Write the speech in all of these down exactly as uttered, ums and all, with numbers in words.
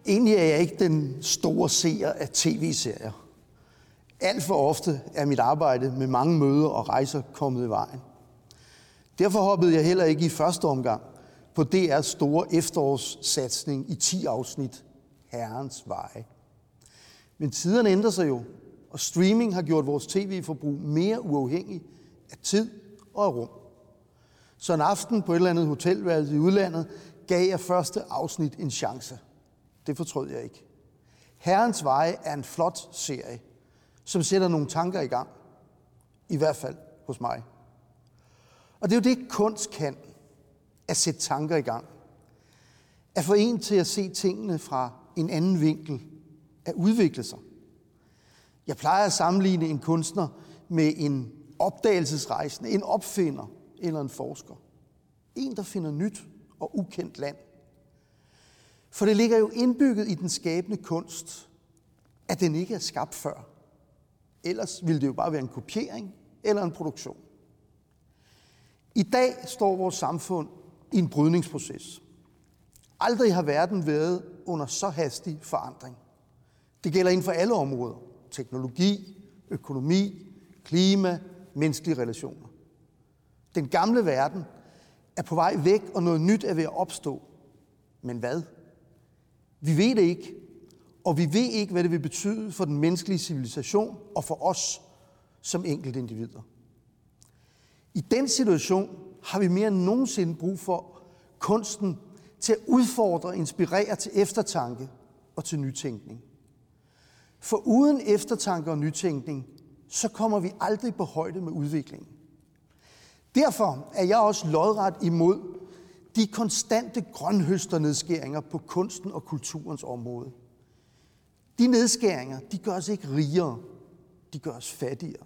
Egentlig er jeg ikke den store seer af tv-serier. Alt for ofte er mit arbejde med mange møder og rejser kommet i vejen. Derfor hoppede jeg heller ikke i første omgang på D R's store efterårssatsning i ti afsnit, Herrens Veje. Men tiderne ændrer sig jo, og streaming har gjort vores tv-forbrug mere uafhængig af tid og af rum. Så en aften på et eller andet hotelværelse i udlandet gav jeg første afsnit en chance. Det fortrød jeg ikke. Herrens Veje er en flot serie, som sætter nogle tanker i gang. I hvert fald hos mig. Og det er jo det, kunst kan. At sætte tanker i gang. At få en til at se tingene fra en anden vinkel. At udvikle sig. Jeg plejer at sammenligne en kunstner med en opdagelsesrejsende, en opfinder eller en forsker. En, der finder nyt og ukendt land. For det ligger jo indbygget i den skabende kunst, at den ikke er skabt før. Ellers ville det jo bare være en kopiering eller en produktion. I dag står vores samfund i en brydningsproces. Aldrig har verden været under så hastig forandring. Det gælder inden for alle områder. Teknologi, økonomi, klima, menneskelige relationer. Den gamle verden er på vej væk, og noget nyt er ved at opstå. Men hvad? Vi ved det ikke, og vi ved ikke, hvad det vil betyde for den menneskelige civilisation og for os som enkeltindivider. I den situation har vi mere end nogensinde brug for kunsten til at udfordre og inspirere til eftertanke og til nytænkning. For uden eftertanke og nytænkning, så kommer vi aldrig på højde med udviklingen. Derfor er jeg også lodret imod de konstante grønhøsternedskæringer på kunsten og kulturens område. De nedskæringer, de gør os ikke rigere, de gør os fattigere.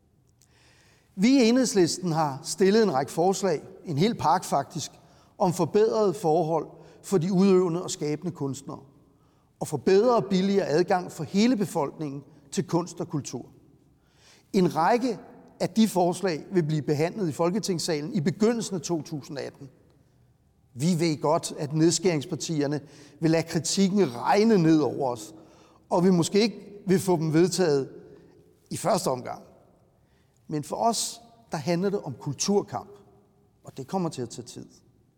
Vi i Enhedslisten har stillet en række forslag, en hel pakke faktisk, om forbedrede forhold for de udøvende og skabende kunstnere, og for bedre og billigere adgang for hele befolkningen til kunst og kultur. En række af de forslag vil blive behandlet i Folketingssalen i begyndelsen af to tusind og atten. Vi ved godt, at nedskæringspartierne vil lade kritikken regne ned over os, og vi måske ikke vil få dem vedtaget i første omgang. Men for os, der handler det om kulturkamp, og det kommer til at tage tid.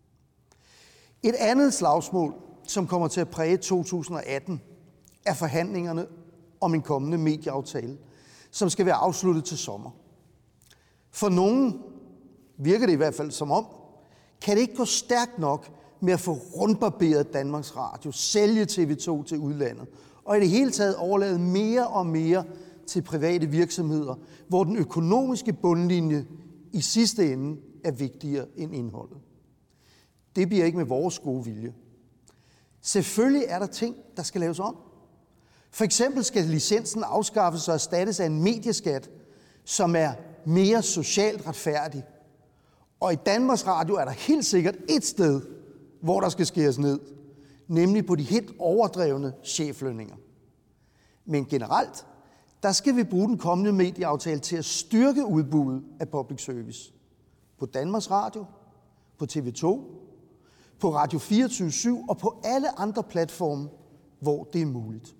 Et andet slagsmål, som kommer til at præge to tusind og atten, er forhandlingerne om en kommende medieaftale, som skal være afsluttet til sommer. For nogen virker det i hvert fald som om, kan det ikke gå stærkt nok med at få rundbarberet Danmarks Radio, sælge T V to til udlandet, og i det hele taget overlade mere og mere til private virksomheder, hvor den økonomiske bundlinje i sidste ende er vigtigere end indholdet. Det bliver ikke med vores gode vilje. Selvfølgelig er der ting, der skal laves om. For eksempel skal licensen afskaffes og erstattes af en medieskat, som er mere socialt retfærdig. Og i Danmarks Radio er der helt sikkert et sted, hvor der skal skæres ned, nemlig på de helt overdrevne cheflønninger. Men generelt, der skal vi bruge den kommende medieaftale til at styrke udbuddet af public service. På Danmarks Radio, på T V to, på Radio fireogtyve syv og på alle andre platforme, hvor det er muligt.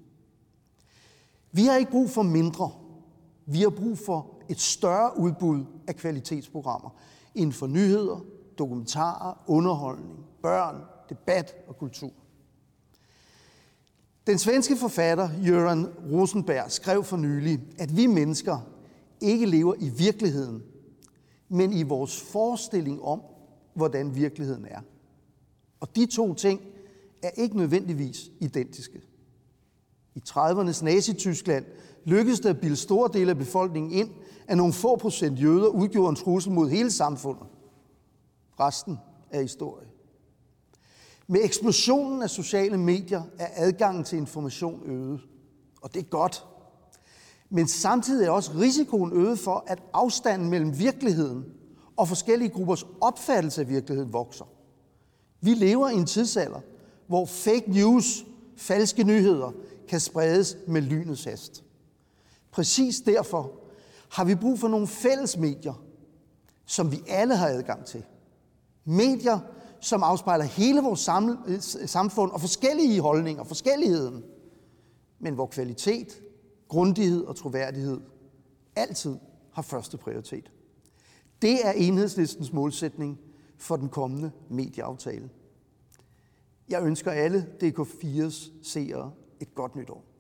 Vi har ikke brug for mindre. Vi har brug for et større udbud af kvalitetsprogrammer inden for nyheder, dokumentarer, underholdning, børn, debat og kultur. Den svenske forfatter Göran Rosenberg skrev for nylig, at vi mennesker ikke lever i virkeligheden, men i vores forestilling om, hvordan virkeligheden er. Og de to ting er ikke nødvendigvis identiske. I tredivernes Nazi-Tyskland lykkedes det at bilde store dele af befolkningen ind, at nogle få procent jøder udgjorde en trussel mod hele samfundet. Resten er historie. Med eksplosionen af sociale medier er adgangen til information øget. Og det er godt. Men samtidig er også risikoen øget for, at afstanden mellem virkeligheden og forskellige gruppers opfattelse af virkeligheden vokser. Vi lever i en tidsalder, hvor fake news, falske nyheder, kan spredes med lynets hast. Præcis derfor har vi brug for nogle fælles medier, som vi alle har adgang til. Medier, som afspejler hele vores samfund og forskellige holdninger, forskelligheden, men hvor kvalitet, grundighed og troværdighed altid har første prioritet. Det er Enhedslistens målsætning for den kommende medieaftale. Jeg ønsker alle D K fires seere et godt nytår.